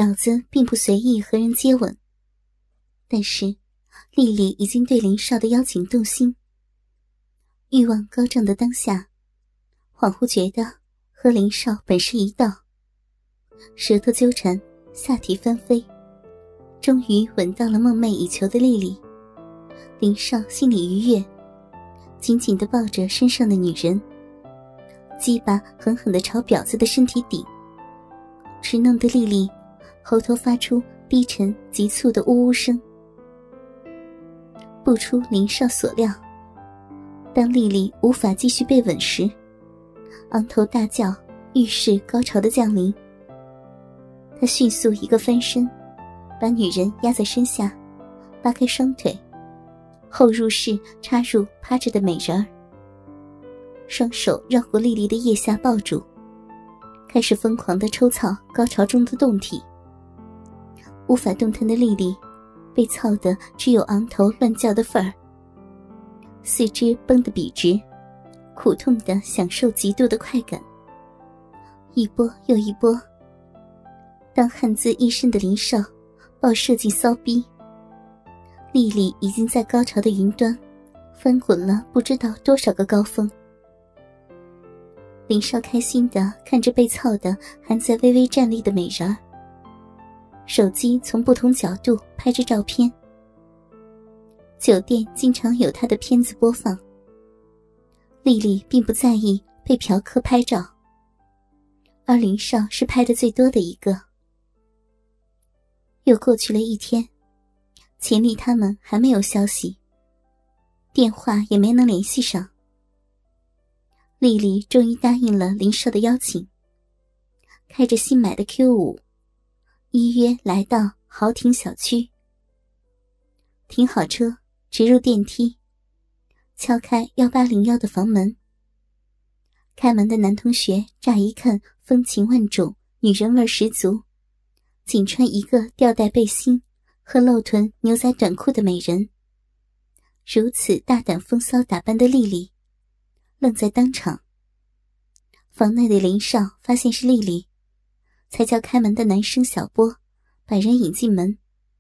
婊子并不随意和人接吻，但是丽丽已经对林少的邀请动心。欲望高涨的当下，恍惚觉得和林少本是一道，舌头纠缠，下体翻飞，终于吻到了梦寐以求的丽丽。林少心里愉悦，紧紧地抱着身上的女人，鸡巴狠狠地朝婊子的身体顶，只弄得丽丽喉头发出低沉急促的呜呜声。不出林少所料，当丽丽无法继续被吻时，昂头大叫，预示高潮的降临。他迅速一个翻身，把女人压在身下，扒开双腿，后入式插入趴着的美人儿，双手绕过丽丽的腋下抱住，开始疯狂地抽操高潮中的胴体。无法动弹的丽丽被操得只有昂头乱叫的份儿，四肢绷得笔直，苦痛地享受极度的快感，一波又一波。当汗渍一身的林少暴射进骚逼，丽丽已经在高潮的云端翻滚了不知道多少个高峰。林少开心地看着被操的还在微微站立的美人儿，手机从不同角度拍着照片。酒店经常有他的片子播放，丽丽并不在意被嫖客拍照，而林少是拍的最多的一个。又过去了一天，钱丽他们还没有消息，电话也没能联系上。丽丽终于答应了林少的邀请，开着新买的 Q5， 依约来到豪庭小区。停好车，直入电梯，敲开1801的房门。开门的男同学乍一看风情万种，女人味十足，仅穿一个吊带背心和露臀牛仔短裤的美人。如此大胆风骚打扮的丽丽愣在当场。房内的林少发现是丽丽，才叫开门的男生小波把人引进门。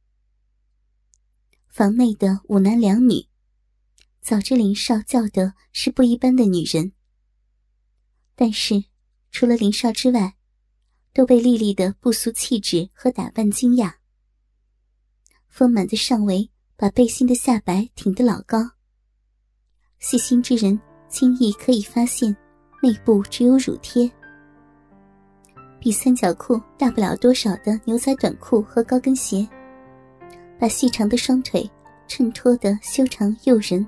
房内的5男2女，早知林少叫的是不一般的女人，但是除了林少之外，都被丽丽的不俗气质和打扮惊讶。丰满的上围把背心的下摆挺得老高，细心之人轻易可以发现内部只有乳贴。比三角裤大不了多少的牛仔短裤和高跟鞋，把细长的双腿衬托得修长诱人。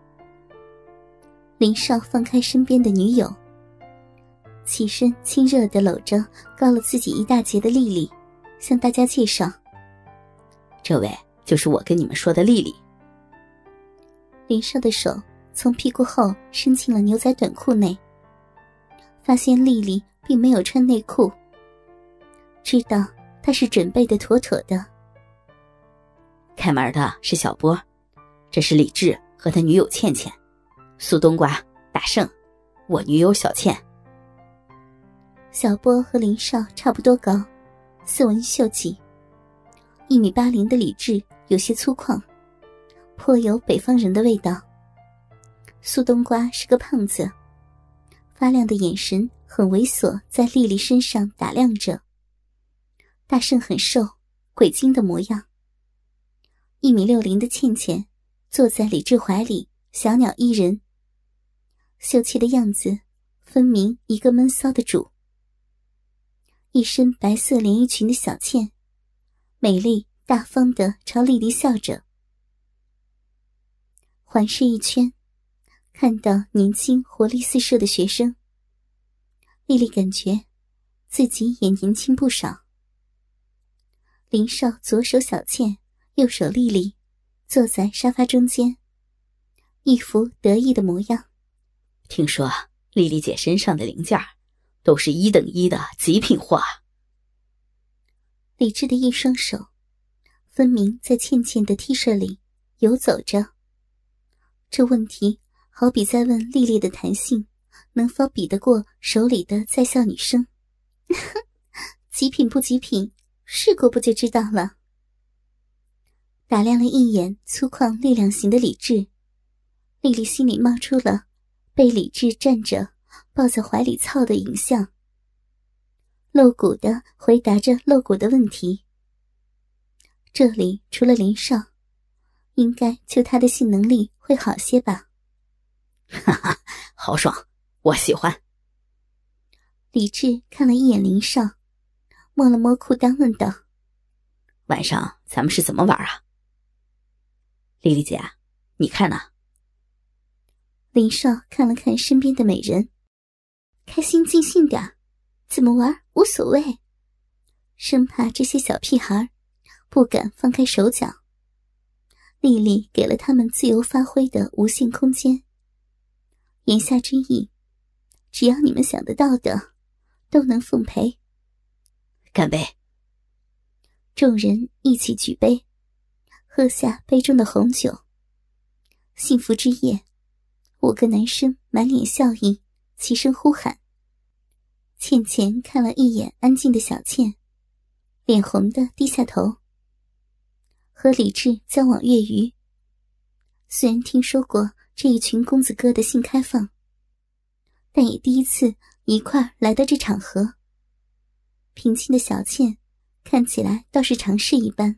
林少放开身边的女友，起身亲热地搂着高了自己一大截的丽丽，向大家介绍： 这位就是我跟你们说的丽丽。 林少的手从屁股后伸进了牛仔短裤内，发现丽丽并没有穿内裤，知道她是准备的妥妥的。 开门的是小波，这是李志和他女友倩倩，苏冬瓜、大圣，我女友小倩。 小波和林少差不多高，斯文秀气，1.80米的李志有些粗犷，颇有北方人的味道。苏冬瓜是个胖子，发亮的眼神很猥琐，在丽丽身上打量着。大圣很瘦，鬼精的模样。1.60米的倩倩坐在李志怀里，小鸟依人，秀气的样子分明一个闷骚的主。一身白色连衣裙的小倩，美丽大方地朝丽丽笑着。环视一圈，看到年轻活力四射的学生，丽丽感觉自己也年轻不少。林少左手小倩，右手丽丽，坐在沙发中间，一副得意的模样。 听说丽丽姐身上的零件都是1等1的极品货啊。 李志的一双手分明在倩倩的 T 恤里游走着，这问题好比在问丽丽的弹性能否比得过手里的在校女生。极品不极品， 试过不就知道了。打量了一眼粗犷力量型的李治，丽丽心里冒出了被李治站着抱在怀里操的影像，露骨地回答着露骨的问题。这里除了林少，应该就他的性能力会好些吧。 哈哈，好爽，我喜欢。 李治看了一眼林少，摸了摸裤裆问道： 晚上咱们是怎么玩啊？丽丽姐，你看呢？ 林少看了看身边的美人，开心尽兴点，怎么玩无所谓，生怕这些小屁孩不敢放开手脚。丽丽给了他们自由发挥的无限空间，言下之意，只要你们想得到的都能奉陪。 干杯！ 众人一起举杯，喝下杯中的红酒。幸福之夜，5个男生满脸笑意，齐声呼喊。倩倩看了一眼安静的小倩，脸红的低下头。和李治交往月余，虽然听说过这一群公子哥的性开放，但也第一次一块儿来到这场合。平静的小倩看起来倒是常试一般。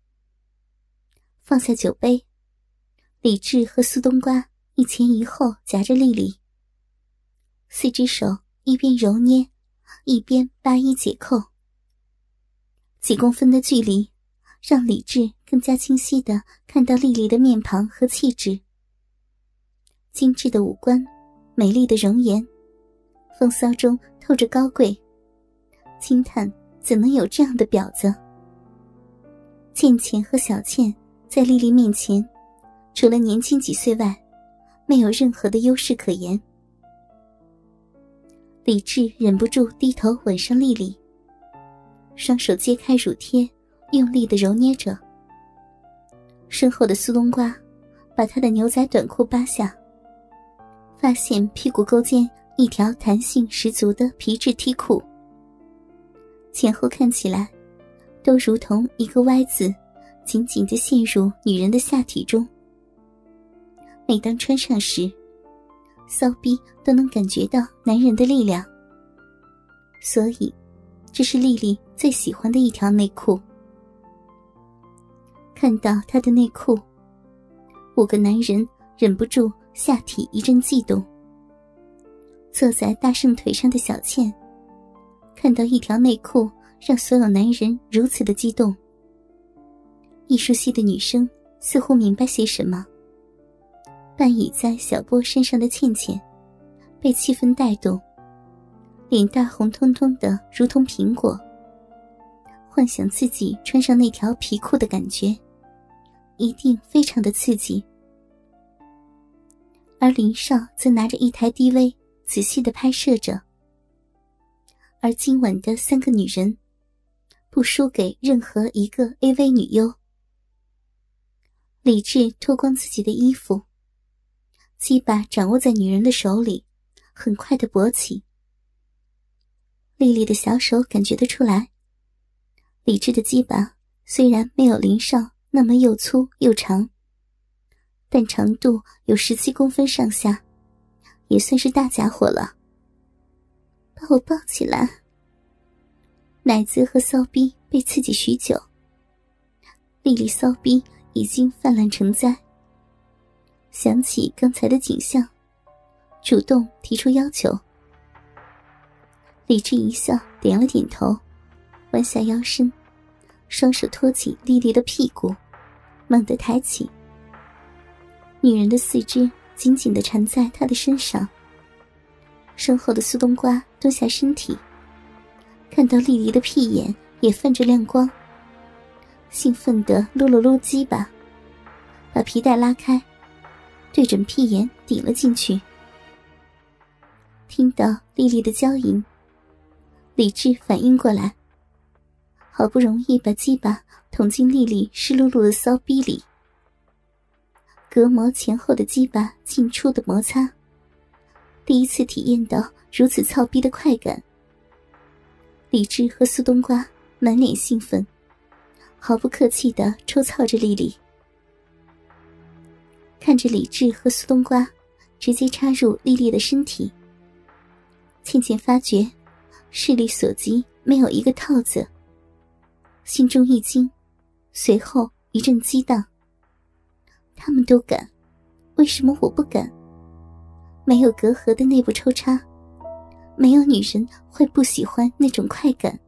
放下酒杯，李治和苏冬瓜一前一后夹着丽丽，4只手一边揉捏，一边扒衣解扣。几公分的距离，让李治更加清晰地看到丽丽的面庞和气质。精致的五官，美丽的容颜，风骚中透着高贵，惊叹怎能有这样的婊子。倩倩和小倩在丽丽面前，除了年轻几岁外，没有任何的优势可言。李治忍不住低头吻上丽丽，双手揭开乳贴，用力地揉捏着。身后的苏冬瓜把她的牛仔短裤扒下，发现屁股沟间一条弹性十足的皮质 T 裤，前后看起来都如同一个 Y 字，紧紧地陷入女人的下体中。每当穿上时，骚逼都能感觉到男人的力量，所以这是丽丽最喜欢的一条内裤。看到她的内裤，5个男人忍不住下体一阵悸动。坐在大圣腿上的小倩看到一条内裤让所有男人如此的激动。艺术系的女生似乎明白些什么，半倚在小波身上的倩倩被气氛带动，脸蛋红彤彤的如同苹果，幻想自己穿上那条皮裤的感觉一定非常的刺激。而林少则拿着一台 DV 仔细地拍摄着。而今晚的3个女人不输给任何一个 AV 女优。李治脱光自己的衣服，鸡巴掌握在女人的手里，很快地勃起。丽丽的小手感觉得出来，李治的鸡巴虽然没有林少那么又粗又长，但长度有17公分上下，也算是大家伙了。把我抱起来。奶子和骚逼被刺激许久，丽丽骚逼已经泛滥成灾。想起刚才的景象，主动提出要求。李治一笑，点了点头，弯下腰身，双手托起丽丽的屁股，猛地抬起。女人的四肢紧紧地缠在他的身上。身后的苏冬瓜蹲下身体，看到丽丽的屁眼也泛着亮光，兴奋地撸了撸鸡巴，把皮带拉开，对准屁眼顶了进去。听到丽丽的娇吟，李治反应过来，好不容易把鸡巴捅进丽丽湿漉漉的骚逼里。隔膜前后的鸡巴进出的摩擦，第一次体验到如此操逼的快感。李治和苏冬瓜满脸兴奋，毫不客气地抽操着丽丽。看着李治和苏冬瓜直接插入丽丽的身体，倩倩发觉视力所及没有一个套子，心中一惊，随后一阵激荡。他们都敢，为什么我不敢？没有隔阂的内部抽插，没有女人会不喜欢那种快感。